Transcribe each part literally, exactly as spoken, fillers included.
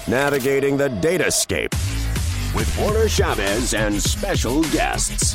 Navigating the Datascape with Warner Chavez and special guests.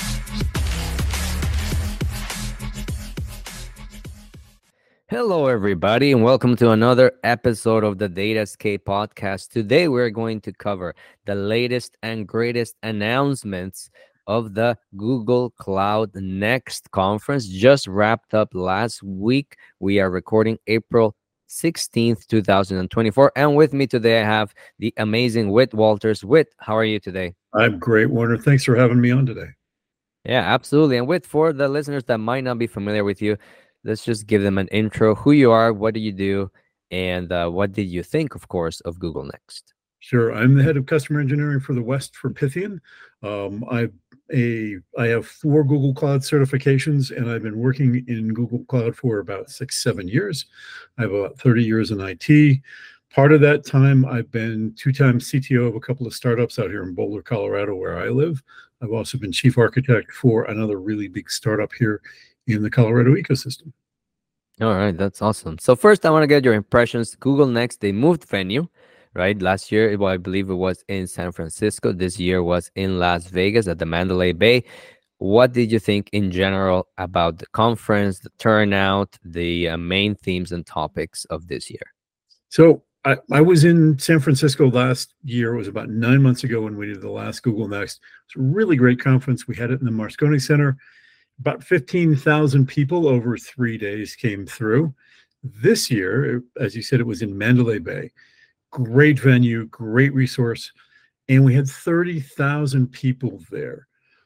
Hello, everybody, and welcome to another episode of the Datascape podcast. Today, we're going to cover the latest and greatest announcements of the Google Cloud Next conference. Just wrapped up last week. We are recording April sixteenth, two thousand twenty-four. And with me today, I have the amazing Whit Walters. Whit, how are you today? I'm great, Warner. Thanks for having me on today. Yeah, absolutely. And Whit, for the listeners that might not be familiar with you, let's just give them an intro, who you are, what do you do, and uh, what did you think, of course, of Google Next? Sure. I'm the head of customer engineering for the West for Pythian. Um, I a I have four Google Cloud certifications, and I've been working in Google Cloud for about six, seven years. I have about thirty years in I T. Part of that time, I've been two-time C T O of a couple of startups out here in Boulder, Colorado, where I live. I've also been chief architect for another really big startup here in the Colorado ecosystem. All right, that's awesome. So first, I want to get your impressions. Google Next, they moved venue, right? Last year, well, I believe it was in San Francisco. This year was in Las Vegas at the Mandalay Bay. What did you think in general about the conference, the turnout, the uh, main themes and topics of this year? So I, I was in San Francisco last year. It was about nine months ago when we did the last Google Next. It's a really great conference. We had it in the Moscone Center. About fifteen thousand people over three days came through. This year, as you said, it was in Mandalay Bay. Great venue, great resource, and we had thirty thousand people there.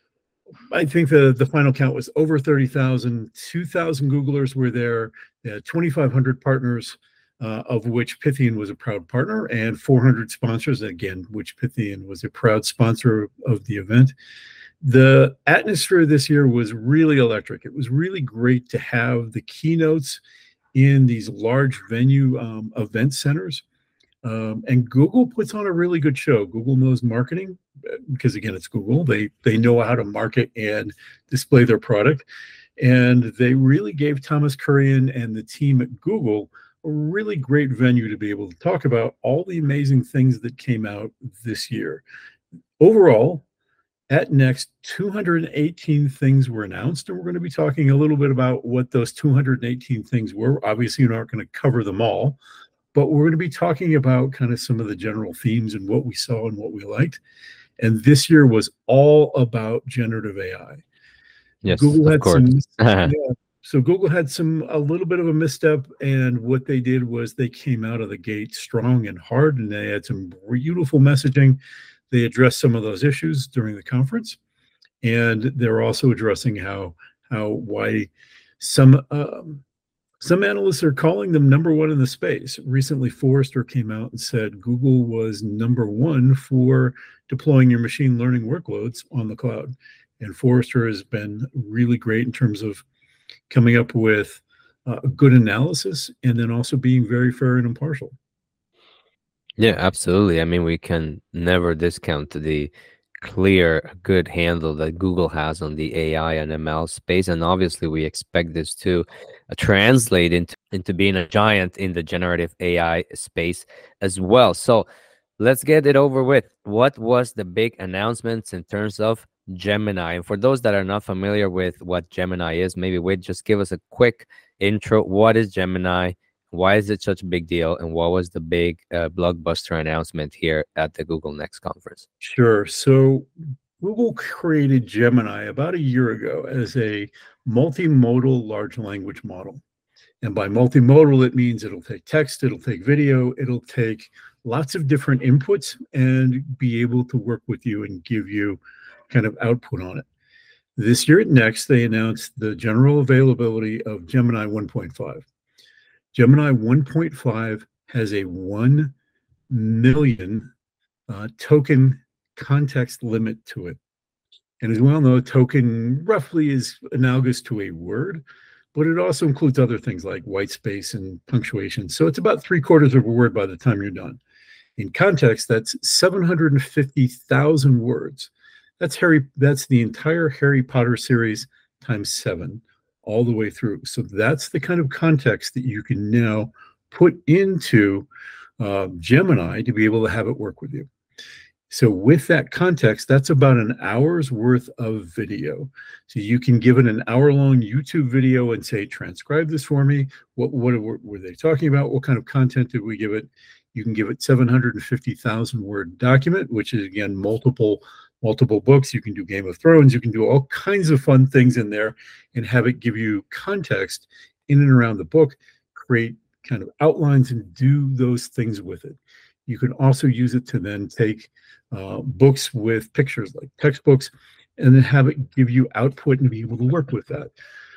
I think the, the final count was over thirty thousand. two thousand Googlers were there. They had twenty-five hundred partners, uh, of which Pythian was a proud partner, and four hundred sponsors, again, which Pythian was a proud sponsor of the event. The atmosphere this year was really electric. It was really great to have the keynotes in these large venue um, event centers. Um, and Google puts on a really good show. Google knows marketing because, again, it's Google. They, they know how to market and display their product. And they really gave Thomas Kurian and the team at Google a really great venue to be able to talk about all the amazing things that came out this year. Overall, at Next, two hundred eighteen things were announced, and we're going to be talking a little bit about what those two hundred eighteen things were. Obviously, you're not going to cover them all, but we're going to be talking about kind of some of the general themes and what we saw and what we liked. And this year was all about generative A I. Yes, Google had of course. some, yeah, so Google had some a little bit of a misstep, and what they did was they came out of the gate strong and hard, and they had some beautiful messaging. They addressed some of those issues during the conference, and they're also addressing how how why some um, some analysts are calling them number one in the space. Recently, Forrester came out and said Google was number one for deploying your machine learning workloads on the cloud, and Forrester has been really great in terms of coming up with uh, a good analysis and then also being very fair and impartial. Yeah, absolutely. I mean, we can never discount the clear, good handle that Google has on the A I and M L space. And obviously, we expect this to uh, translate into, into being a giant in the generative A I space as well. So let's get it over with. What was the big announcements in terms of Gemini? And for those that are not familiar with what Gemini is, maybe Wade, just give us a quick intro. What is Gemini? Why is it such a big deal? And what was the big uh, blockbuster announcement here at the Google Next conference? Sure. So Google created Gemini about a year ago as a multimodal large language model. And by multimodal, it means it'll take text, it'll take video, it'll take lots of different inputs and be able to work with you and give you kind of output on it. This year at Next, they announced the general availability of Gemini one point five. Gemini one point five has a one million uh, token context limit to it. And as we all know, a token roughly is analogous to a word, but it also includes other things like white space and punctuation. So it's about three quarters of a word by the time you're done. In context, that's seven hundred fifty thousand words. That's Harry. That's the entire Harry Potter series times seven, all the way through. So that's the kind of context that you can now put into uh, Gemini to be able to have it work with you. So with that context, that's about an hour's worth of video. So you can give it an hour-long YouTube video and say, transcribe this for me. What, what were, were they talking about? What kind of content did we give it? You can give it seven hundred fifty thousand word document, which is, again, multiple multiple books. You can do Game of Thrones. You can do all kinds of fun things in there and have it give you context in and around the book, create kind of outlines and do those things with it. You can also use it to then take uh, books with pictures like textbooks and then have it give you output and be able to work with that.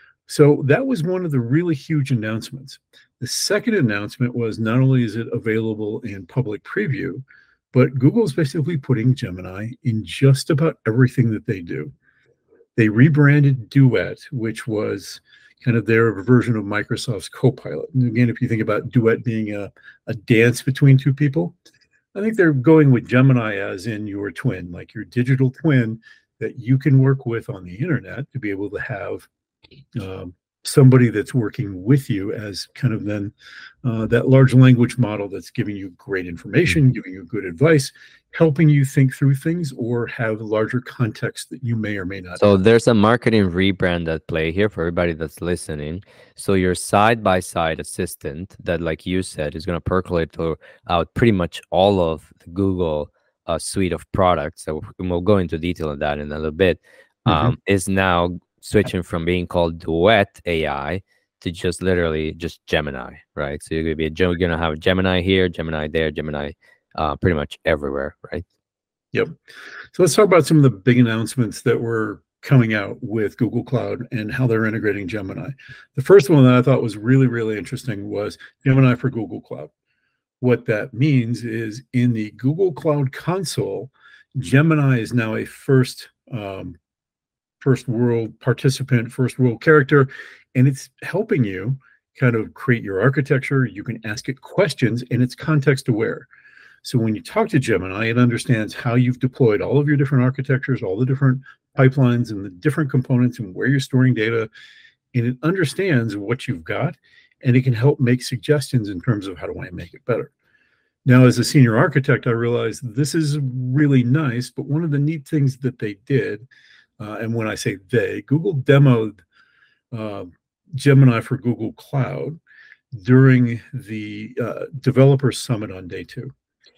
So that was one of the really huge announcements. The second announcement was not only is it available in public preview, but Google's basically putting Gemini in just about everything that they do. They rebranded Duet, which was kind of their version of Microsoft's Copilot. And again, if you think about Duet being a, a dance between two people, I think they're going with Gemini as in your twin, like your digital twin that you can work with on the internet to be able to have um, somebody that's working with you as kind of then uh, that large language model that's giving you great information, giving you good advice, helping you think through things or have larger context that you may or may not So have. there's a marketing rebrand at play here for everybody that's listening. So your side-by-side assistant that, like you said, is going to percolate to, out pretty much all of the Google uh, suite of products. So we'll go into detail on that in a little bit. Um, mm-hmm. Is now switching from being called Duet A I to just literally just Gemini, right? So you're going to be a, you're going to have Gemini here, Gemini there, Gemini uh, pretty much everywhere, right? Yep. So let's talk about some of the big announcements that were coming out with Google Cloud and how they're integrating Gemini. The first one that I thought was really, really interesting was Gemini for Google Cloud. What that means is in the Google Cloud console, Gemini is now a first um, first world participant, first world character, and it's helping you kind of create your architecture. You can ask it questions and it's context aware. So when you talk to Gemini, it understands how you've deployed all of your different architectures, all the different pipelines and the different components and where you're storing data, and it understands what you've got, and it can help make suggestions in terms of how do I make it better. Now, as a senior architect, I realized this is really nice, but one of the neat things that they did, uh, and when I say they, Google demoed uh, Gemini for Google Cloud during the uh, Developer Summit on day two.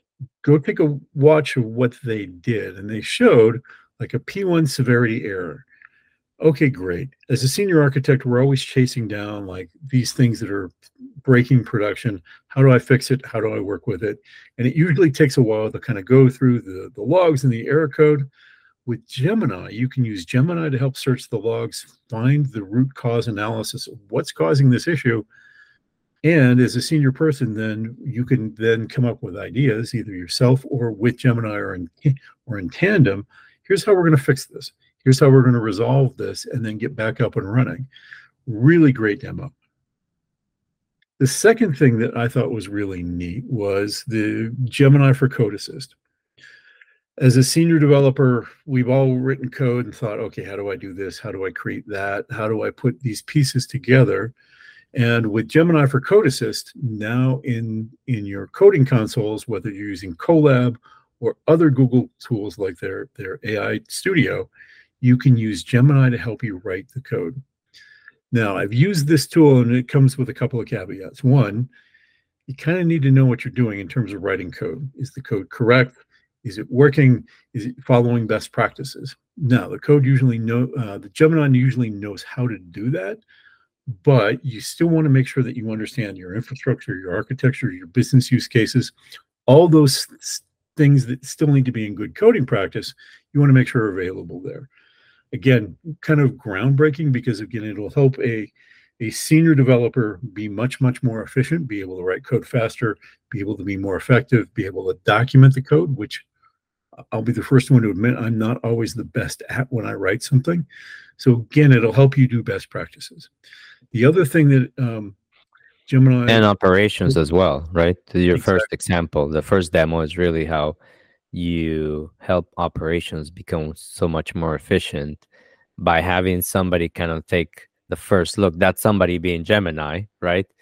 Go take a watch of what they did, and they showed like a P one severity error. Okay, great. As a senior architect, we're always chasing down like these things that are breaking production. How do I fix it? How do I work with it? And it usually takes a while to kind of go through the, the logs and the error code. With Gemini, you can use Gemini to help search the logs, find the root cause analysis of what's causing this issue. And as a senior person, then you can then come up with ideas, either yourself or with Gemini or in, or in tandem. Here's how we're going to fix this. Here's how we're going to resolve this and then get back up and running. Really great demo. The second thing that I thought was really neat was the Gemini for Code Assist. As a senior developer, we've all written code and thought, okay, how do I do this? How do I create that? How do I put these pieces together? And with Gemini for Code Assist, now in, in your coding consoles, whether you're using Colab or other Google tools like their, their A I Studio, you can use Gemini to help you write the code. Now, I've used this tool, and it comes with a couple of caveats. One, you kind of need to know what you're doing in terms of writing code. Is the code correct? Is it working? Is it following best practices? Now, the code usually know, uh, the Gemini usually knows how to do that, but you still want to make sure that you understand your infrastructure, your architecture, your business use cases, all those things that still need to be in good coding practice, you want to make sure are available there. Again, kind of groundbreaking because, again, it'll help a, a senior developer be much, much more efficient, be able to write code faster, be able to be more effective, be able to document the code, which I'll be the first one to admit I'm not always the best at when I write something. So again, it'll help you do best practices. The other thing that um, Gemini... And operations as well, right? To your Exactly. first example, the first demo is really how you help operations become so much more efficient by having somebody kind of take the first look. That's somebody being Gemini, right?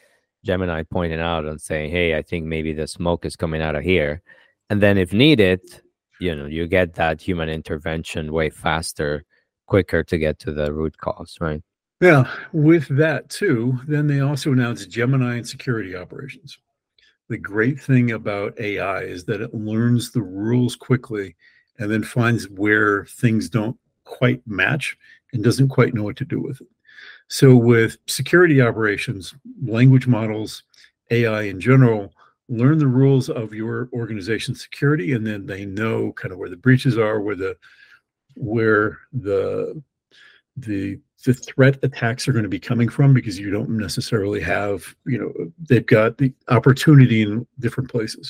Gemini pointing out and saying, hey, I think maybe the smoke is coming out of here. And then if needed, you know, you get that human intervention way faster, quicker to get to the root cause, right? Yeah, with that too, then they also announced Gemini and security operations. The great thing about A I is that it learns the rules quickly and then finds where things don't quite match and doesn't quite know what to do with it. So with security operations, language models, A I in general, learn the rules of your organization's security, and then they know kind of where the breaches are, where the where the the the threat attacks are going to be coming from, because you don't necessarily have, you know, they've got the opportunity in different places.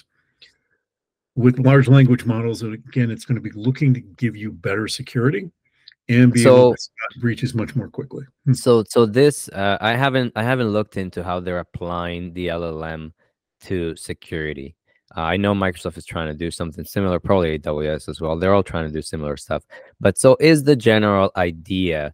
With large language models, again, it's going to be looking to give you better security and be So- able to spot breaches much more quickly. So, so this uh, I haven't I haven't looked into how they're applying the L L M to security. Uh, I know Microsoft is trying to do something similar, probably A W S as well. They're all trying to do similar stuff. But so is the general idea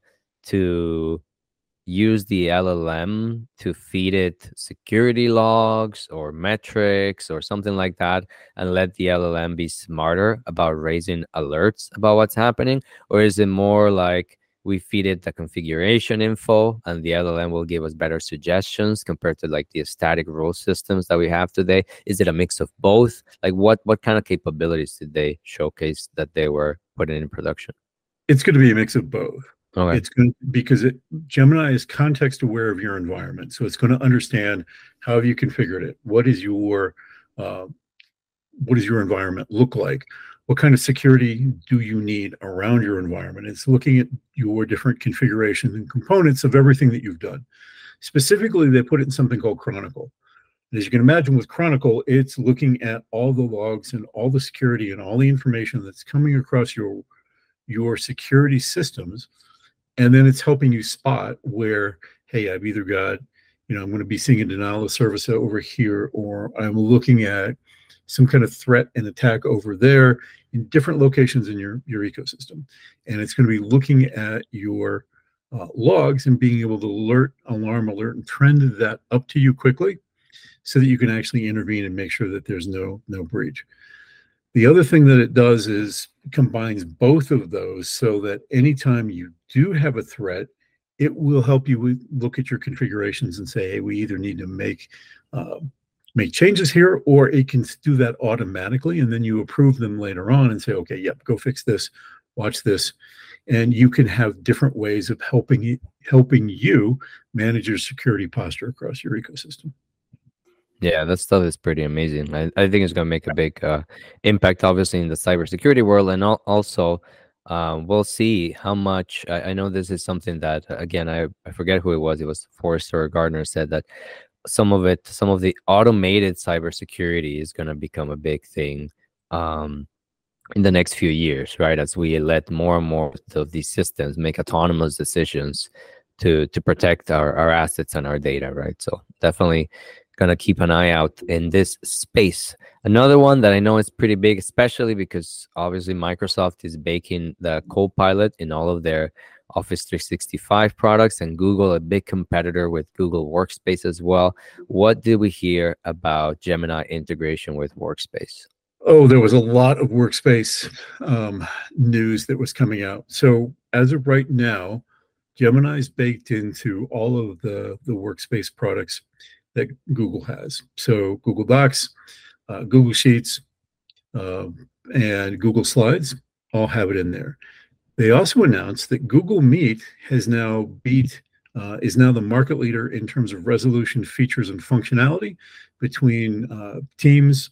to use the L L M to feed it security logs or metrics or something like that, and let the L L M be smarter about raising alerts about what's happening? Or is it more like we feed it the configuration info and the L L M will give us better suggestions compared to like the static rule systems that we have today? Is it a mix of both? Like what what kind of capabilities did they showcase that they were putting in production? It's going to be a mix of both. Okay. It's going because it Gemini is context aware of your environment, so it's going to understand how have you configured it. What is your uh, what does your environment look like? What kind of security do you need around your environment? It's looking at your different configurations and components of everything that you've done. Specifically, they put it in something called Chronicle. And as you can imagine, with Chronicle, it's looking at all the logs and all the security and all the information that's coming across your your security systems. And then it's helping you spot where, hey, I've either got, you know, I'm going to be seeing a denial of service over here, or I'm looking at some kind of threat and attack over there in different locations in your, your ecosystem. And it's going to be looking at your uh, logs and being able to alert, alarm, alert, and trend that up to you quickly so that you can actually intervene and make sure that there's no, no breach. The other thing that it does is combines both of those so that anytime you do have a threat, it will help you look at your configurations and say, hey, we either need to make uh, make changes here, or it can do that automatically. And then you approve them later on and say, okay, yep, go fix this, watch this. And you can have different ways of helping, helping you manage your security posture across your ecosystem. Yeah, that stuff is pretty amazing. I, I think it's going to make a big uh, impact, obviously, in the cybersecurity world. And al also, uh, we'll see how much. I, I know this is something that, again, I, I forget who it was. It was Forrester or Gardner said that some of it, some of the automated cybersecurity is going to become a big thing um, in the next few years, right? As we let more and more of these systems make autonomous decisions to to protect our, our assets and our data, right? So definitely gonna keep an eye out in this space. Another one that I know is pretty big, especially because obviously Microsoft is baking the Copilot in all of their Office three sixty-five products, and Google, a big competitor with Google Workspace as well. What did we hear about Gemini integration with Workspace? Oh, there was a lot of Workspace um, news that was coming out. So as of right now, Gemini is baked into all of the, the Workspace products that Google has. So Google Docs, uh, Google Sheets, uh, and Google Slides all have it in there. They also announced that Google Meet has now beat, uh, is now the market leader in terms of resolution, features, and functionality between uh, Teams,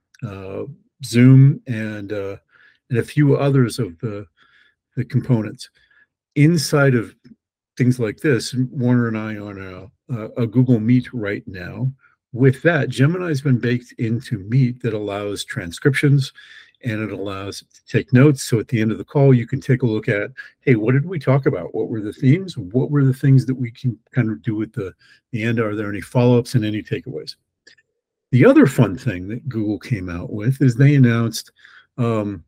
uh, Zoom, and uh, and a few others of the, the components. Inside of things like this, Warner and I are on a, a, a Google Meet right now. With that, Gemini's been baked into Meet that allows transcriptions, and it allows it to take notes. So at the end of the call, you can take a look at, hey, what did we talk about? What were the themes? What were the things that we can kind of do at the, the end? Are there any follow-ups and any takeaways? The other fun thing that Google came out with is they announced um,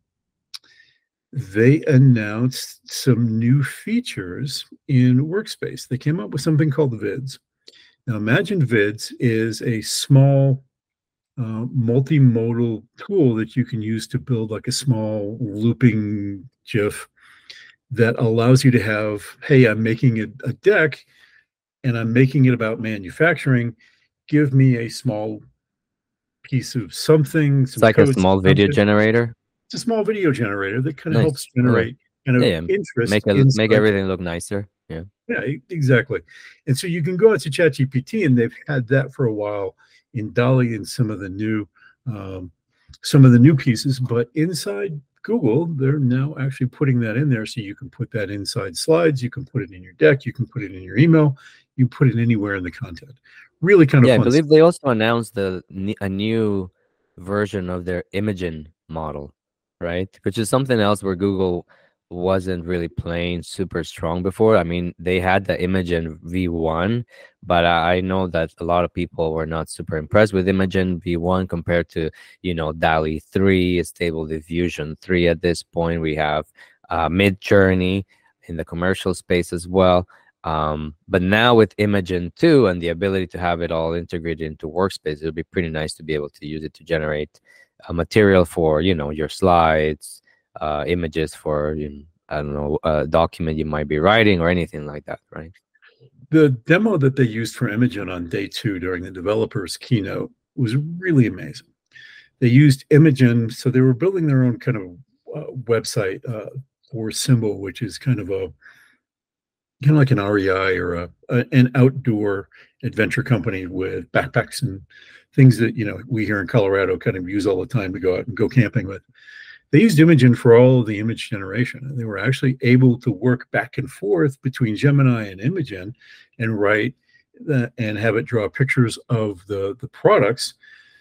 they announced some new features in Workspace. They came up with something called the Vids. Now, Imagine Vids is a small uh, multimodal tool that you can use to build like a small looping GIF that allows you to have, hey, I'm making a, a deck and I'm making it about manufacturing. Give me a small piece of something. It's like a small video generator. It's a small video generator that kind of nice. helps generate yeah. kind of yeah. interest. Make, a, make everything look nicer. Yeah. Yeah, exactly. And so you can go out to ChatGPT, and they've had that for a while in DALL-E and some of the new um, some of the new pieces. But inside Google, they're now actually putting that in there, so you can put that inside slides. You can put it in your deck. You can put it in your email. You put it anywhere in the content. Really kind of yeah. fun I believe stuff. They also announced the a new version of their Imagen model, right? Which is something else where Google wasn't really playing super strong before. I mean, they had the Imagen V one, but I know that a lot of people were not super impressed with Imagen V one compared to, you know, DALL-E three, Stable Diffusion three. At this point, we have uh, Midjourney in the commercial space as well. Um, but now with Imagen two and the ability to have it all integrated into Workspace, it'll be pretty nice to be able to use it to generate a material for, you know, your slides, uh, images for, you know, I don't know, a document you might be writing or anything like that, right? The demo that they used for Imagen on day two during the developers keynote was really amazing. They used Imagen, so they were building their own kind of uh, website uh, for Symbol, which is kind of a kind of like an R E I or a, a an outdoor adventure company with backpacks and things that, you know, we here in Colorado kind of use all the time to go out and go camping with. They used Imagen for all of the image generation, and they were actually able to work back and forth between Gemini and Imagen and write the, and have it draw pictures of the, the products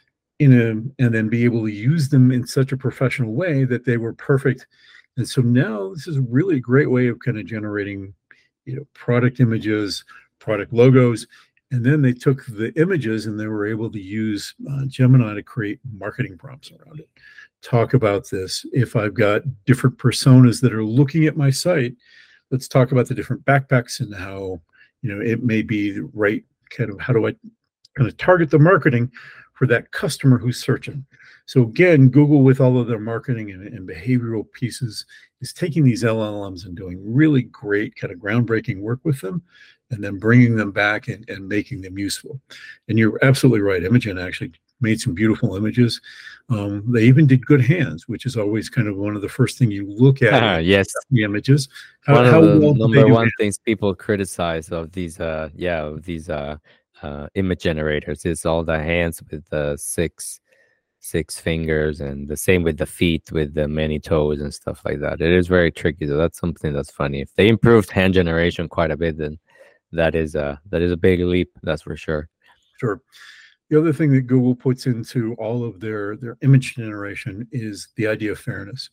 in a, and then be able to use them in such a professional way that they were perfect. And so now this is really a great way of kind of generating, you know, product images, product logos. And then they took the images and they were able to use uh, Gemini to create marketing prompts around it. Talk about this. If I've got different personas that are looking at my site, let's talk about the different backpacks and how, you know, it may be the right kind of, how do I kind of target the marketing for that customer who's searching. So again, Google, with all of their marketing and, and behavioral pieces, is taking these L L Ms and doing really great kind of groundbreaking work with them, and then bringing them back and, and making them useful. And you're absolutely right. Imagen actually made some beautiful images. Um, they even did good hands, which is always kind of one of the first things you look at. Uh, yes, the images. How, one of how the well number one hand? things people criticize of these, uh, yeah, of these uh, uh, image generators is all the hands with the six, six fingers, and the same with the feet with the many toes and stuff like that. It is very tricky. So that's something that's funny. If they improved hand generation quite a bit, then that is a that is a big leap. That's for sure. Sure. The other thing that Google puts into all of their, their image generation is the idea of fairness.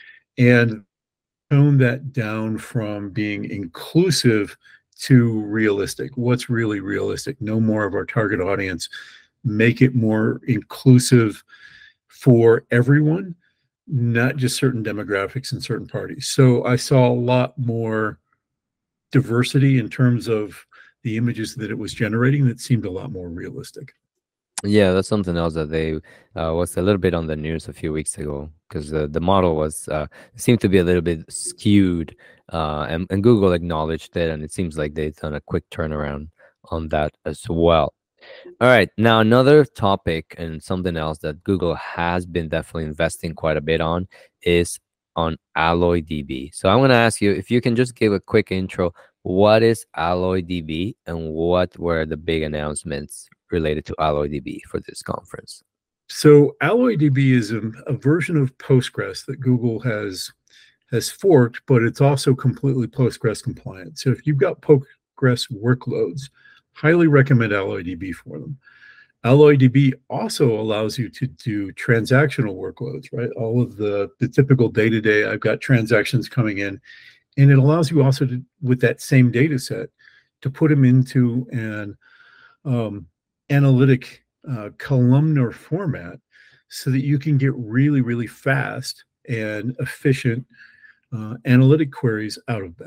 And tone that down from being inclusive to realistic. What's really realistic? No more of our target audience. Make it more inclusive for everyone, not just certain demographics and certain parties. So I saw a lot more diversity in terms of the images that it was generating that seemed a lot more realistic. Yeah, that's something else that they uh, was a little bit on the news a few weeks ago, because uh, the model was uh, seemed to be a little bit skewed, uh, and, and Google acknowledged it, and it seems like they've done a quick turnaround on that as well. All right, now another topic and something else that Google has been definitely investing quite a bit on is on AlloyDB. So I'm going to ask you if you can just give a quick intro. What is AlloyDB, and what were the big announcements related to AlloyDB for this conference? So AlloyDB is a, a version of Postgres that Google has has forked, but it's also completely Postgres compliant. So if you've got Postgres workloads, highly recommend AlloyDB for them. AlloyDB also allows you to do transactional workloads, right? All of the, the typical day-to-day, I've got transactions coming in, and it allows you also to, with that same data set, to put them into an um, analytic uh, columnar format so that you can get really, really fast and efficient uh, analytic queries out of that.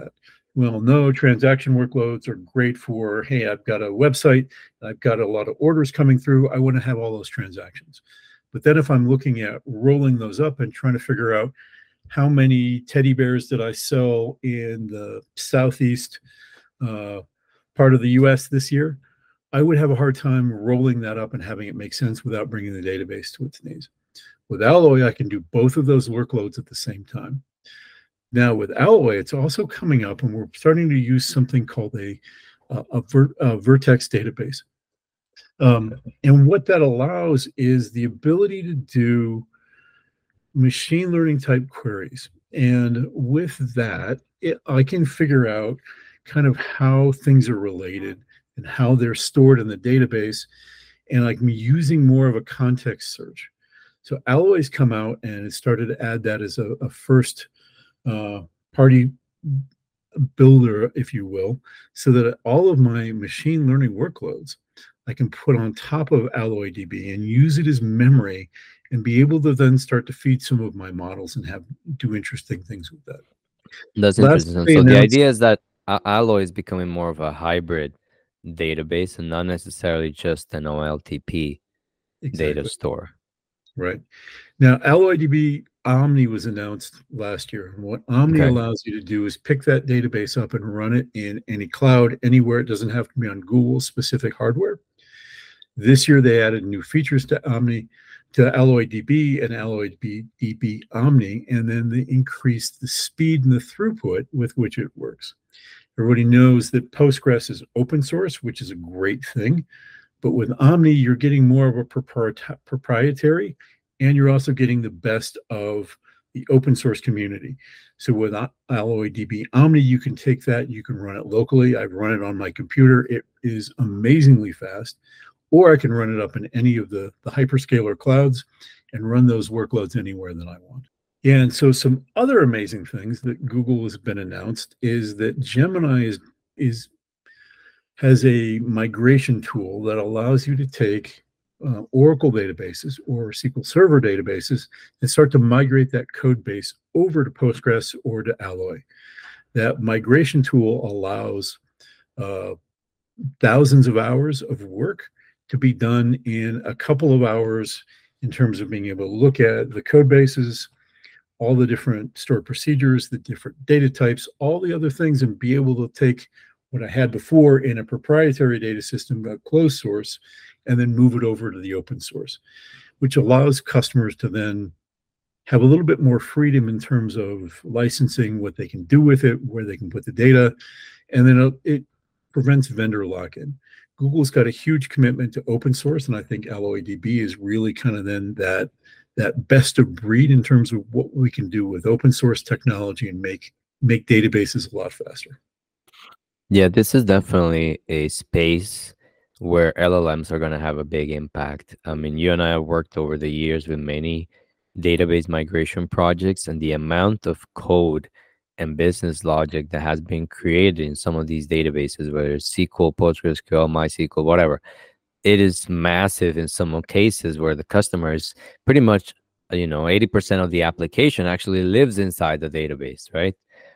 well, no, transaction workloads are great for, hey, I've got a website, I've got a lot of orders coming through. I want to have all those transactions. But then if I'm looking at rolling those up and trying to figure out how many teddy bears did I sell in the southeast uh, part of the U S this year, I would have a hard time rolling that up and having it make sense without bringing the database to its knees. With Alloy, I can do both of those workloads at the same time. Now with Alloy, it's also coming up, and we're starting to use something called a, a, a, ver, a Vertex database. Um, and what that allows is the ability to do machine learning type queries. And with that, it, I can figure out kind of how things are related and how they're stored in the database. And I'm using more of a context search. So Alloy's come out and it started to add that as a, a first uh, party builder, if you will, so that all of my machine learning workloads I can put on top of AlloyDB and use it as memory and be able to then start to feed some of my models and have do interesting things with that. That's Last interesting. they So the announced- idea is that A- Alloy is becoming more of a hybrid database and not necessarily just an O L T P Exactly. data store. Right. Now, AlloyDB Omni was announced last year. And what Omni Okay. allows you to do is pick that database up and run it in any cloud, anywhere. It doesn't have to be on Google specific hardware. This year, they added new features to Omni, to AlloyDB and AlloyDB Omni, and then they increased the speed and the throughput with which it works. Everybody knows that Postgres is open source, which is a great thing. But with Omni, you're getting more of a proprietary, and you're also getting the best of the open source community. So with AlloyDB Omni, you can take that, you can run it locally. I've run it on my computer. It is amazingly fast. Or I can run it up in any of the, the hyperscaler clouds and run those workloads anywhere that I want. Yeah, and so some other amazing things that Google has been announced is that Gemini is, is has a migration tool that allows you to take uh, Oracle databases or S Q L Server databases and start to migrate that code base over to Postgres or to Alloy. That migration tool allows uh, thousands of hours of work to be done in a couple of hours in terms of being able to look at the code bases, all the different stored procedures, the different data types, all the other things, and be able to take what I had before in a proprietary data system, a closed source, and then move it over to the open source, which allows customers to then have a little bit more freedom in terms of licensing, what they can do with it, where they can put the data, and then it prevents vendor lock-in. Google's got a huge commitment to open source, and I think AlloyDB is really kind of then that, that best of breed in terms of what we can do with open source technology and make, make databases a lot faster. Yeah, this is definitely a space where L L Ms are going to have a big impact. I mean, you and I have worked over the years with many database migration projects, and the amount of code and business logic that has been created in some of these databases, whether it's S Q L, PostgreSQL, MySQL, whatever, it is massive in some cases where the customer is pretty much, you know, eighty percent of the application actually lives inside the database, right?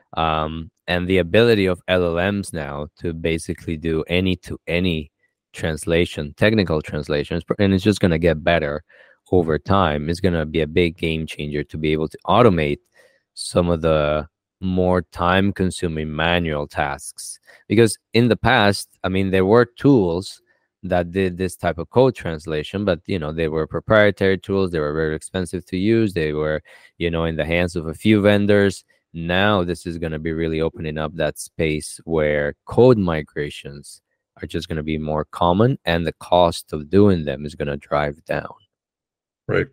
Um, and the ability of L L Ms now to basically do any-to-any translation, technical translations, and it's just going to get better over time. It's going to be a big game changer to be able to automate some of the more time-consuming manual tasks. Because in the past, I mean, there were tools that did this type of code translation, but, you know, they were proprietary tools. They were very expensive to use. They were, you know, in the hands of a few vendors. Now this is going to be really opening up that space where code migrations are just going to be more common, and the cost of doing them is going to drive down. Right.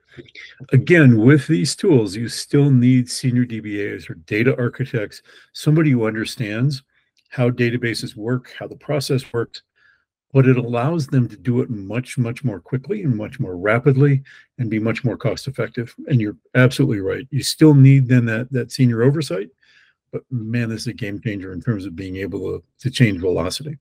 Again, with these tools, you still need senior D B As or data architects, somebody who understands how databases work, how the process works, but it allows them to do it much, much more quickly and much more rapidly and be much more cost effective. And you're absolutely right. You still need then that, that senior oversight, but man, this is a game changer in terms of being able to, to change velocity.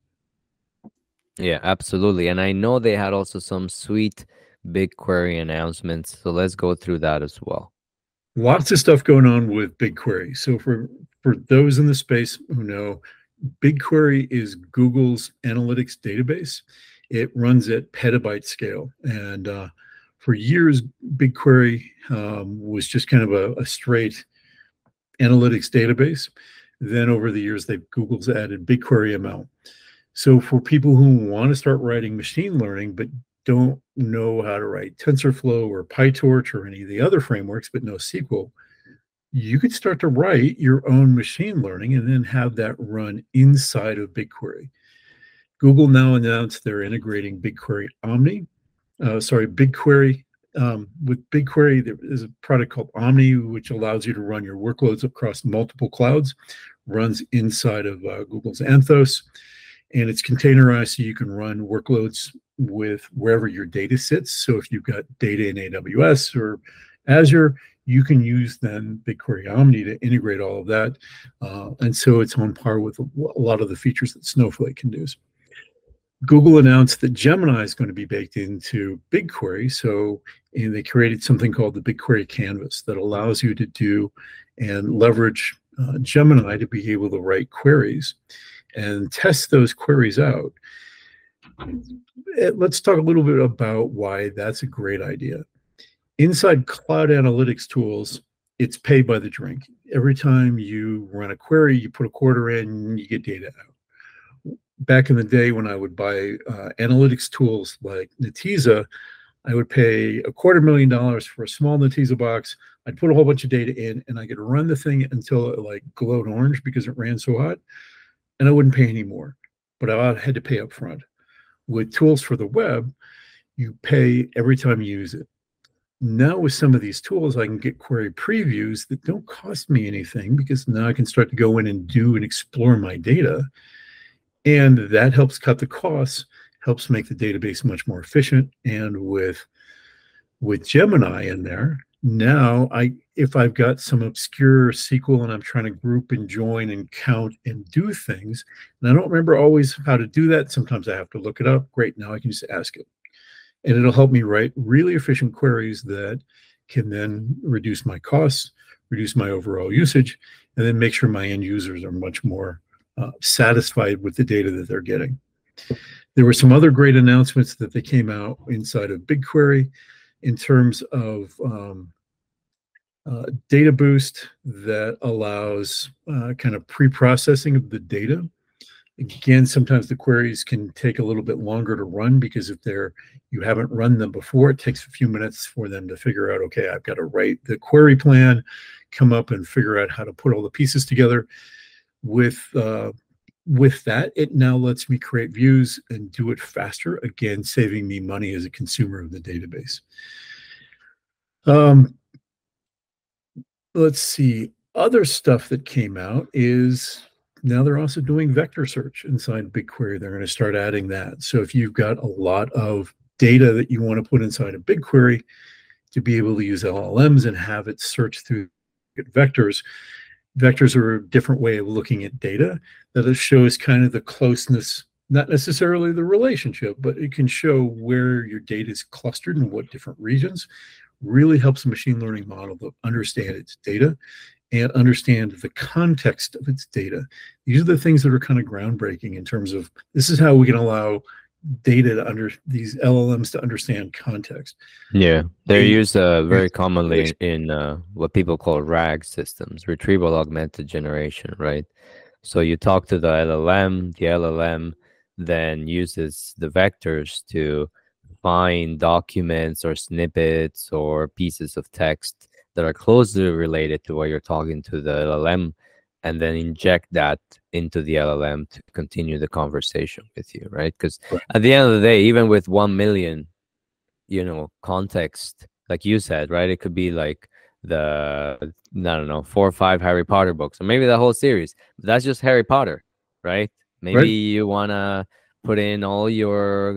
Yeah, absolutely. And I know they had also some sweet BigQuery announcements. So let's go through that as well. Lots of stuff going on with BigQuery. So for for those in the space who know, BigQuery is Google's analytics database. It runs at petabyte scale, and uh, for years, BigQuery um, was just kind of a, a straight analytics database. Then over the years, they've Google's added BigQuery M L. So for people who want to start writing machine learning but don't know how to write TensorFlow or PyTorch or any of the other frameworks, but no S Q L, you could start to write your own machine learning and then have that run inside of BigQuery. Google now announced they're integrating BigQuery Omni. Uh, sorry, BigQuery. Um, with BigQuery, there is a product called Omni, which allows you to run your workloads across multiple clouds, runs inside of uh, Google's Anthos, and it's containerized so you can run workloads with wherever your data sits. So if you've got data in A W S or Azure, you can use then BigQuery Omni to integrate all of that. Uh, and so it's on par with a lot of the features that Snowflake can do. Google announced that Gemini is going to be baked into BigQuery. So and they created something called the BigQuery Canvas that allows you to do and leverage uh, Gemini to be able to write queries and test those queries out. Let's talk a little bit about why that's a great idea. Inside cloud analytics tools, it's pay by the drink. Every time you run a query, you put a quarter in, you get data out. Back in the day when I would buy uh, analytics tools like Netezza, I would pay a quarter million dollars for a small Netezza box. I'd put a whole bunch of data in and I could run the thing until it like glowed orange because it ran so hot, and I wouldn't pay any more, but I had to pay up front. With tools for the web, you pay every time you use it. Now with some of these tools, I can get query previews that don't cost me anything because now I can start to go in and do and explore my data. And that helps cut the costs, helps make the database much more efficient. And with, with Gemini in there, now I, if I've got some obscure S Q L and I'm trying to group and join and count and do things, and I don't remember always how to do that, sometimes I have to look it up. Great, now I can just ask it. And it'll help me write really efficient queries that can then reduce my costs, reduce my overall usage, and then make sure my end users are much more uh, satisfied with the data that they're getting. There were some other great announcements that they came out inside of BigQuery in terms of um, uh, data boost that allows uh, kind of pre-processing of the data. Again, sometimes the queries can take a little bit longer to run because if they're you haven't run them before, it takes a few minutes for them to figure out, okay, I've got to write the query plan, come up and figure out how to put all the pieces together. With uh, with that, it now lets me create views and do it faster, again, saving me money as a consumer of the database. Um, let's see, other stuff that came out is now they're also doing vector search inside BigQuery. They're going to start adding that. So if you've got a lot of data that you want to put inside of BigQuery to be able to use L L Ms and have it search through vectors, vectors are a different way of looking at data that shows kind of the closeness, not necessarily the relationship, but it can show where your data is clustered in what different regions. Really helps a machine learning model to understand its data and understand the context of its data. These are the things that are kind of groundbreaking in terms of this is how we can allow data to under these L L Ms to understand context. Yeah, they're used uh, very commonly in uh, what people call RAG systems, retrieval augmented generation, right? So you talk to the L L M, the L L M then uses the vectors to find documents or snippets or pieces of text that are closely related to what you're talking to the L L M, and then inject that into the L L M to continue the conversation with you, right? Because right. at the end of the day, even with one million, you know, context, like you said, right? It could be like the, I don't know, four or five Harry Potter books, or maybe the whole series. But that's just Harry Potter, right? Maybe right. you want to put in all your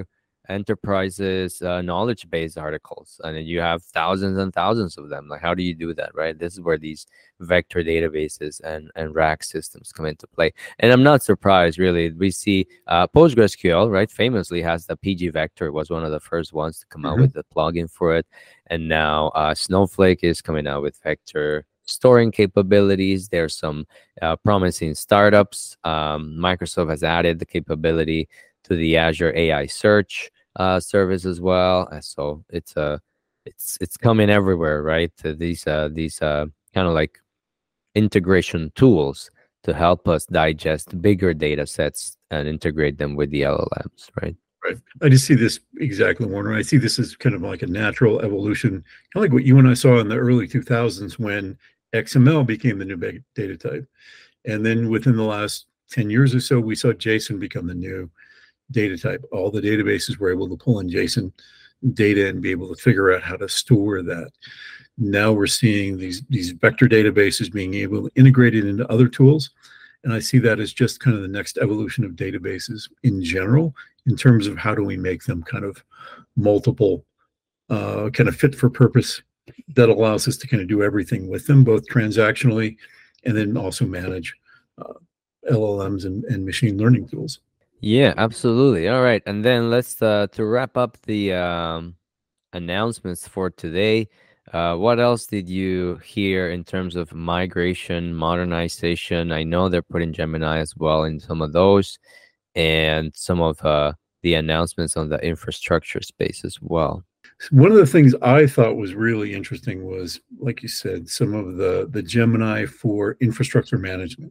enterprises uh, knowledge base articles, and you have thousands and thousands of them. Like, how do you do that, right? This is where these vector databases and and rack systems come into play. And I'm not surprised, really. We see uh, PostgreSQL, right, famously has the P G Vector, was one of the first ones to come mm-hmm. out with the plugin for it. And now uh, Snowflake is coming out with vector storing capabilities. There's some uh, promising startups. Um, Microsoft has added the capability to the Azure A I search uh, service as well. And so it's a uh, it's it's coming everywhere, right? Uh, these uh, these uh, kind of like integration tools to help us digest bigger data sets and integrate them with the L L Ms, right? Right. I just see this exactly, Warner. I see this as kind of like a natural evolution, kind of like what you and I saw in the early two thousands when X M L became the new big data type. And then within the last ten years or so, we saw JSON become the new data type. All the databases were able to pull in JSON data and be able to figure out how to store that. Now we're seeing these, these vector databases being able to integrate it into other tools. And I see that as just kind of the next evolution of databases in general, in terms of how do we make them kind of multiple, uh, kind of fit for purpose that allows us to kind of do everything with them, both transactionally and then also manage uh, L L Ms and, and machine learning tools. Yeah, absolutely. All right. And then let's, uh, to wrap up the um, announcements for today, uh, what else did you hear in terms of migration, modernization? I know they're putting Gemini as well in some of those, and some of uh, the announcements on the infrastructure space as well. One of the things I thought was really interesting was, like you said, some of the, the Gemini for infrastructure management.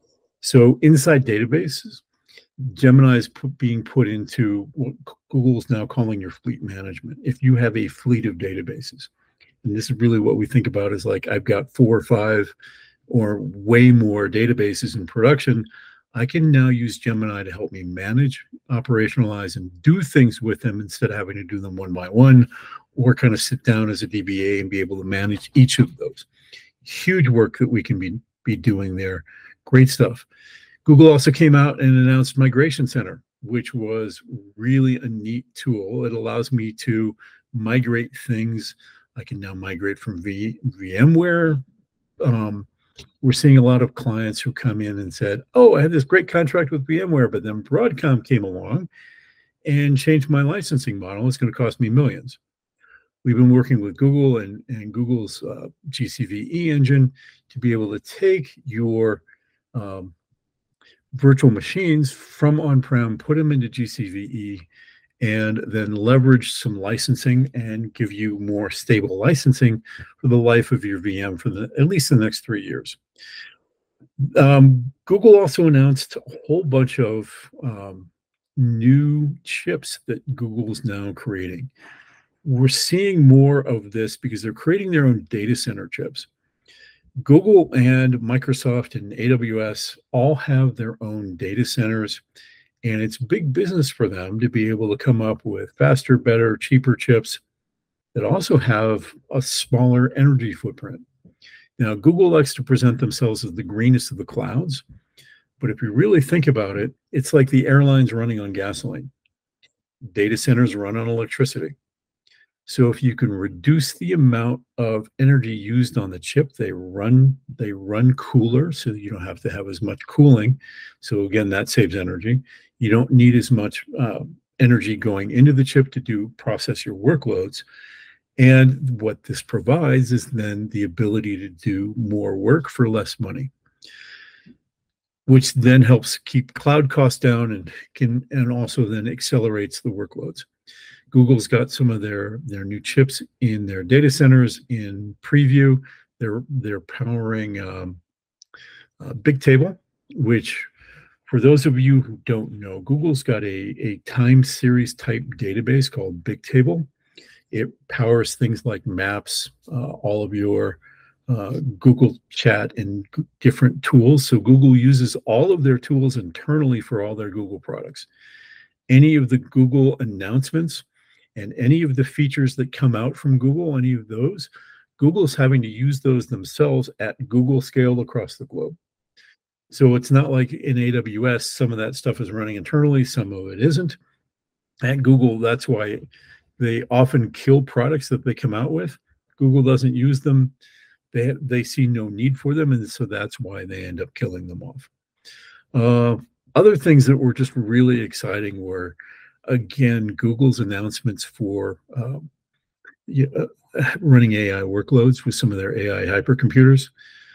So inside databases, Gemini is put, being put into what Google is now calling your fleet management. If you have a fleet of databases, and this is really what we think about is like, I've got four or five or way more databases in production, I can now use Gemini to help me manage, operationalize, and do things with them instead of having to do them one by one, or kind of sit down as a D B A and be able to manage each of those. Huge work that we can be, be doing there. Great stuff. Google also came out and announced Migration Center, which was really a neat tool. It allows me to migrate things. I can now migrate from v, VMware. Um, we're seeing a lot of clients who come in and said, oh, I had this great contract with VMware, but then Broadcom came along and changed my licensing model. It's going to cost me millions. We've been working with Google and, and Google's uh, G C V E engine to be able to take your um, virtual machines from on-prem, put them into G C V E, and then leverage some licensing and give you more stable licensing for the life of your V M for the at least the next three years. Um, Google also announced a whole bunch of um, new chips that Google's now creating. We're seeing more of this because they're creating their own data center chips. Google and Microsoft and A W S all have their own data centers, and it's big business for them to be able to come up with faster, better, cheaper chips that also have a smaller energy footprint. Now, Google likes to present themselves as the greenest of the clouds, but if you really think about it, it's like the airlines running on gasoline. Data centers run on electricity. So if you can reduce the amount of energy used on the chip, they run they run cooler, so you don't have to have as much cooling. So again, that saves energy. You don't need as much uh, energy going into the chip to do process your workloads. And what this provides is then the ability to do more work for less money, which then helps keep cloud costs down and can and also then accelerates the workloads. Google's got some of their, their new chips in their data centers in preview. They're, they're powering um, uh, Bigtable, which for those of you who don't know, Google's got a, a time series type database called Bigtable. It powers things like Maps, uh, all of your uh, Google Chat and different tools. So Google uses all of their tools internally for all their Google products. Any of the Google announcements and any of the features that come out from Google, any of those, Google's having to use those themselves at Google scale across the globe. So it's not like in A W S, some of that stuff is running internally, some of it isn't. at Google, that's why they often kill products that they come out with. Google doesn't use them. They they see no need for them, and so that's why they end up killing them off. Uh, other things that were just really exciting were, again, Google's announcements for uh, yeah, uh, running A I workloads with some of their A I hypercomputers.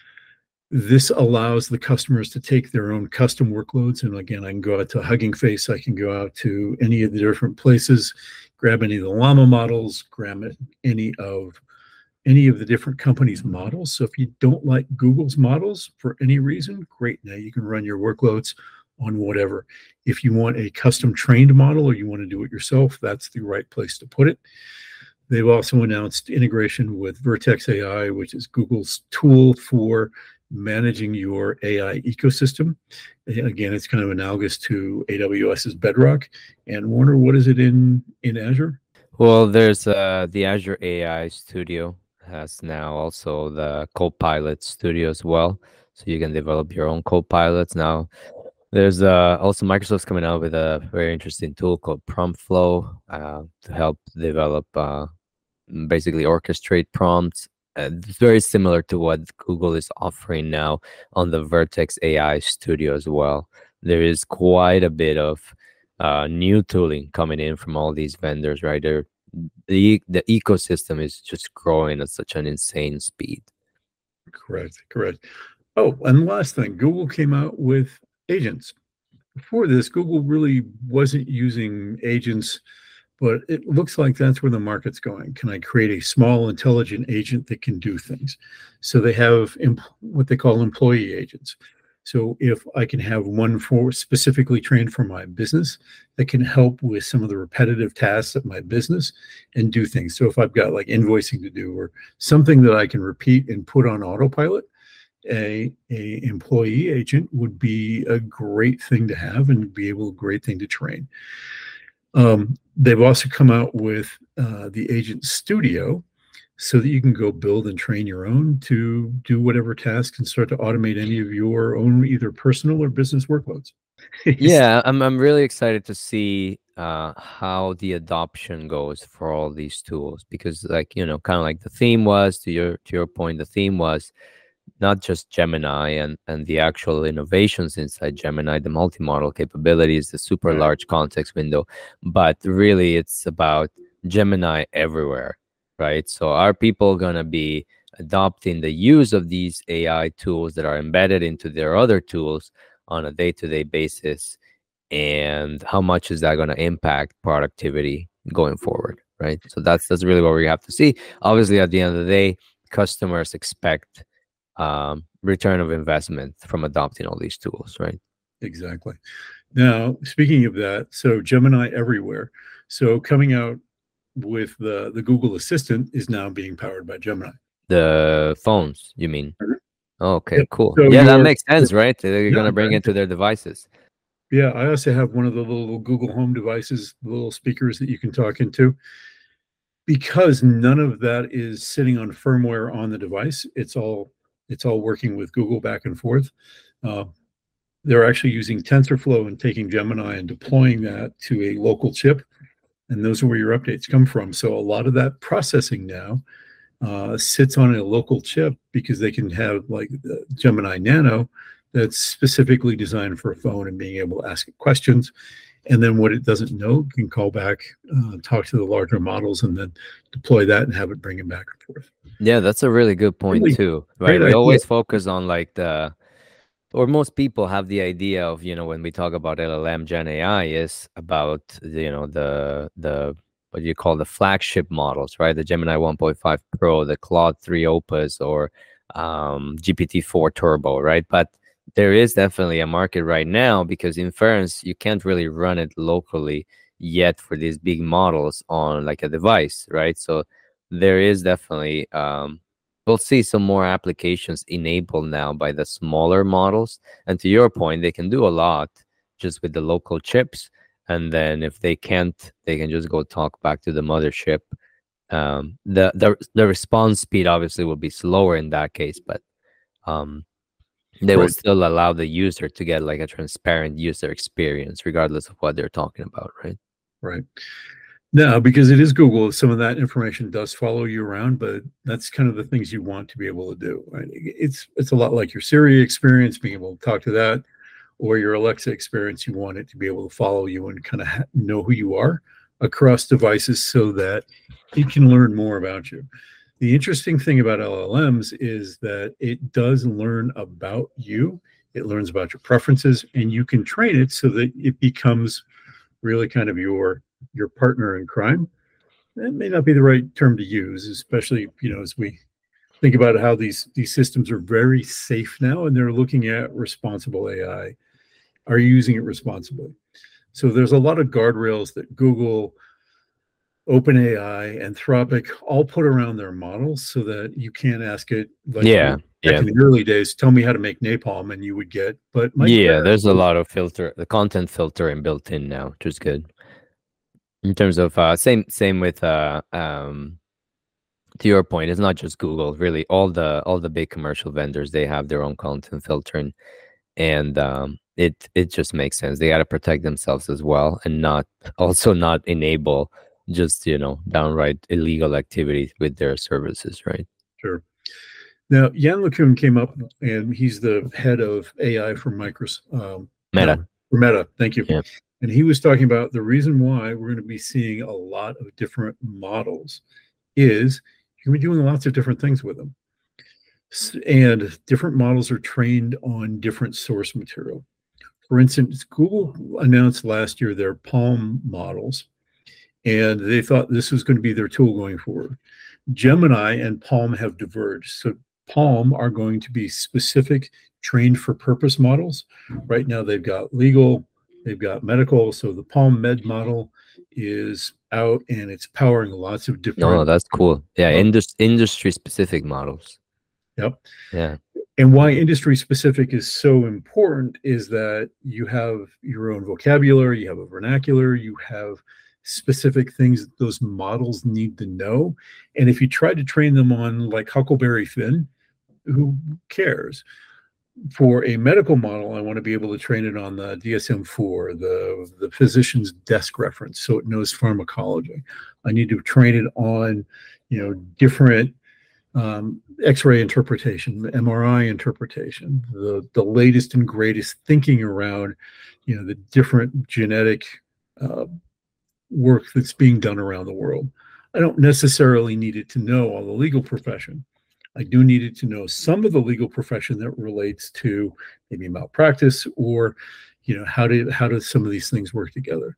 This allows the customers to take their own custom workloads. And again, I can go out to Hugging Face. I can go out to any of the different places, grab any of the Llama models, grab any of any of the different companies' models. So if you don't like Google's models for any reason, great. Now you can run your workloads on whatever. If you want a custom trained model or you want to do it yourself, that's the right place to put it. They've also announced integration with Vertex A I, which is Google's tool for managing your A I ecosystem. Again, it's kind of analogous to AWS's Bedrock. And Warner, what is it in, in Azure? Well, there's uh, the Azure A I Studio has now also the Copilot Studio as well. So you can develop your own Copilots. Now, there's uh, also Microsoft's coming out with a very interesting tool called PromptFlow uh, to help develop, uh, basically orchestrate prompts. Uh, it's very similar to what Google is offering now on the Vertex A I Studio as well. There is quite a bit of uh, new tooling coming in from all these vendors, right? They're, the the ecosystem is just growing at such an insane speed. Correct, correct. Oh, and last thing, Google came out with agents. Before this, Google really wasn't using agents, but it looks like that's where the market's going. Can I create a small, intelligent agent that can do things? So they have imp- what they call employee agents. So if I can have one for specifically trained for my business that can help with some of the repetitive tasks at my business and do things. So if I've got like invoicing to do or something that I can repeat and put on autopilot, a, a employee agent would be a great thing to have and be able, a great thing to train. Um, they've also come out with uh, the Agent Studio, so that you can go build and train your own to do whatever tasks and start to automate any of your own either personal or business workloads. Yeah, I'm I'm really excited to see uh, how the adoption goes for all these tools, because, like, you know, kind of like the theme was, to your to your point, the theme was not just Gemini and and the actual innovations inside Gemini, the multi-model capabilities, the super Right. large context window, but really it's about Gemini everywhere. Right? So are people going to be adopting the use of these A I tools that are embedded into their other tools on a day-to-day basis? And how much is that going to impact productivity going forward? Right? So that's that's really what we have to see. Obviously, at the end of the day, customers expect um, return of investment from adopting all these tools, right? Exactly. Now, speaking of that, so Gemini everywhere. So coming out with the, the Google Assistant is now being powered by Gemini. The phones, you mean? Mhm. Okay, Yep. cool. So Yeah, that your- makes sense, right? They're Yeah, going to bring right. it to their devices. Yeah, I also have one of the little Google Home devices, the little speakers that you can talk into. Because none of that is sitting on firmware on the device, it's all it's all working with Google back and forth. Uh, they're actually using TensorFlow and taking Gemini and deploying that to a local chip, and those are where your updates come from. So a lot of that processing now uh, sits on a local chip because they can have like the Gemini Nano that's specifically designed for a phone and being able to ask it questions. And then what it doesn't know can call back, uh, talk to the larger models, and then deploy that and have it bring it back and forth. Yeah, that's a really good point Really too, right? great We idea. always focus on like the, or most people have the idea of, you know, when we talk about L L M Gen A I is about, you know, the, the, what do you call the flagship models, right? The Gemini one point five Pro, the Claude three Opus, or um, G P T four Turbo, right? But there is definitely a market right now, because inference, you can't really run it locally yet for these big models on like a device, right? So there is definitely, um, we'll see some more applications enabled now by the smaller models. And to your point, they can do a lot just with the local chips. And then if they can't, they can just go talk back to the mothership. Um, the, the, the response speed obviously will be slower in that case, but um, they will Right. still allow the user to get like a transparent user experience, regardless of what they're talking about, right? Right. No, because it is Google, some of that information does follow you around, but that's kind of the things you want to be able to do. Right? It's it's a lot like your Siri experience, being able to talk to that, or your Alexa experience. You want it to be able to follow you and kind of ha- know who you are across devices so that it can learn more about you. The interesting thing about L L Ms is that it does learn about you. It learns about your preferences, and you can train it so that it becomes really kind of your your partner in crime. That may not be the right term to use, especially, you know, as we think about how these these systems are very safe now, and they're looking at responsible A I. Are you using it responsibly? So there's a lot of guardrails that Google, OpenAI, Anthropic all put around their models so that you can't ask it like Yeah, back yeah. in the early days, tell me how to make napalm, and you would get, but Mike Yeah, Barrett there's a was- lot of filter, the content filtering built in now, which is good. In terms of uh, same same with uh, um, to your point, it's not just Google. Really, all the all the big commercial vendors, they have their own content filtering, and um, it it just makes sense. They got to protect themselves as well, and not also not enable just, you know, downright illegal activity with their services, right? Sure. Now, Jan LeCun came up, and he's the head of A I for Microsoft. Um, Meta. no, for Meta, thank you. Yeah. And he was talking about the reason why we're going to be seeing a lot of different models is you're going to be doing lots of different things with them. S- And different models are trained on different source material. For instance, Google announced last year their Palm models, and they thought this was going to be their tool going forward. Gemini and Palm have diverged. So Palm are going to be specific trained for purpose models. Right now they've got legal, they've got medical. So the Palm Med model is out, and it's powering lots of different. No, that's cool. Yeah, Oh. indus- industry specific models. Yep. Yeah. And why industry specific is so important is that you have your own vocabulary, you have a vernacular, you have specific things that those models need to know. And if you try to train them on like Huckleberry Finn, who cares? For a medical model, I want to be able to train it on the D S M four, the, the physician's desk reference, so it knows pharmacology. I need to train it on, you know, different um, X-ray interpretation, M R I interpretation, the, the latest and greatest thinking around, you know, the different genetic uh, work that's being done around the world. I don't necessarily need it to know all the legal profession. I do need it to know some of the legal profession that relates to maybe malpractice or, you know, how do how do some of these things work together.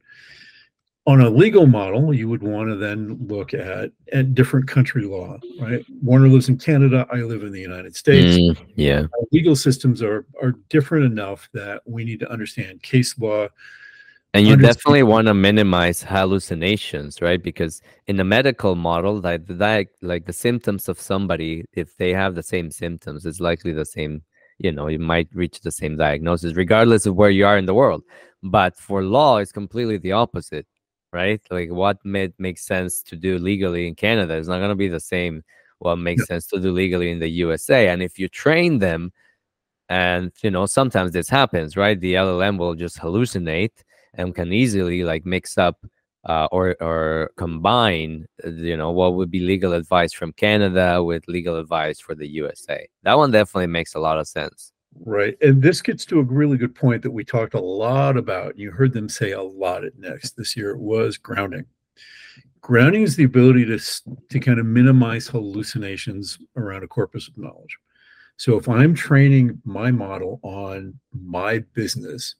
On a legal model, you would want to then look at, at different country law, right? Warner lives in Canada. I live in the United States. Mm, yeah. Our legal systems are are different enough that we need to understand case law. And you Understand- definitely want to minimize hallucinations, right? Because in the medical model, like the di- like the symptoms of somebody, if they have the same symptoms, it's likely the same. You know, you might reach the same diagnosis regardless of where you are in the world. But for law, it's completely the opposite, right? Like what made makes sense to do legally in Canada is not going to be the same what makes Yeah. sense to do legally in the U S A. And if you train them, and you know, sometimes this happens, right? The L L M will just hallucinate and can easily like mix up uh, or or combine, uh, you know, what would be legal advice from Canada with legal advice for the U S A. That one definitely makes a lot of sense. Right. And this gets to a really good point that we talked a lot about. You heard them say a lot at Next this year. It was grounding. Grounding is the ability to, s- to kind of minimize hallucinations around a corpus of knowledge. So if I'm training my model on my business,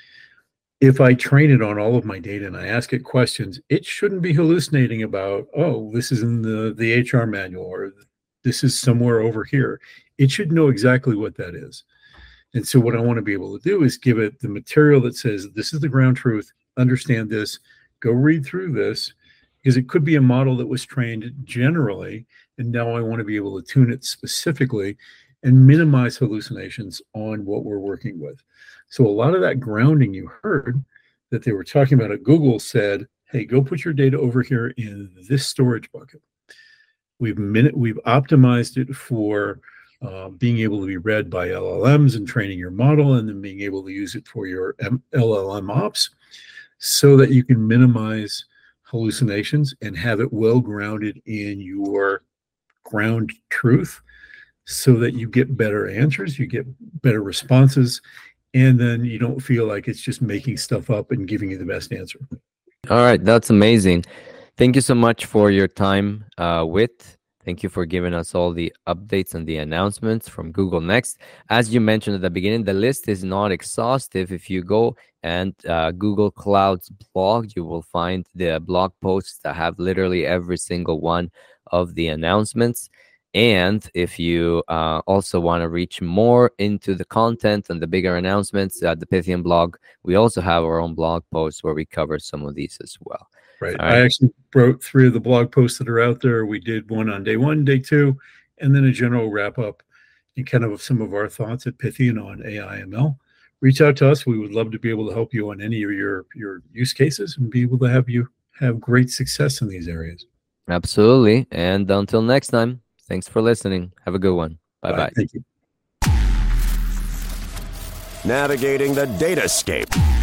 if I train it on all of my data and I ask it questions, it shouldn't be hallucinating about, oh, this is in the, the H R manual or this is somewhere over here. It should know exactly what that is. And so what I want to be able to do is give it the material that says, this is the ground truth, understand this, go read through this, because it could be a model that was trained generally, and now I want to be able to tune it specifically and minimize hallucinations on what we're working with. So a lot of that grounding you heard that they were talking about at Google said, hey, go put your data over here in this storage bucket. We've min- we've optimized it for uh, being able to be read by L L Ms and training your model, and then being able to use it for your M- L L M ops. so that you can minimize hallucinations and have it well grounded in your ground truth, so that you get better answers, you get better responses, and then you don't feel like it's just making stuff up and giving you the best answer. All right, that's amazing. Thank you so much for your time, uh, Whit. Thank you for giving us all the updates and the announcements from Google Next. As you mentioned at the beginning, the list is not exhaustive. If you go and uh, Google Cloud's blog, you will find the blog posts that have literally every single one of the announcements. And if you uh, also want to reach more into the content and the bigger announcements at the Pythian blog, we also have our own blog posts where we cover some of these as well. Right. right. I actually wrote three of the blog posts that are out there. We did one on day one, day two, and then a general wrap up and kind of some of our thoughts at Pythian on A I M L. Reach out to us. We would love to be able to help you on any of your, your use cases and be able to have you have great success in these areas. Absolutely. And until next time, thanks for listening. Have a good one. Bye-bye. Bye. Thank you. Navigating the datascape.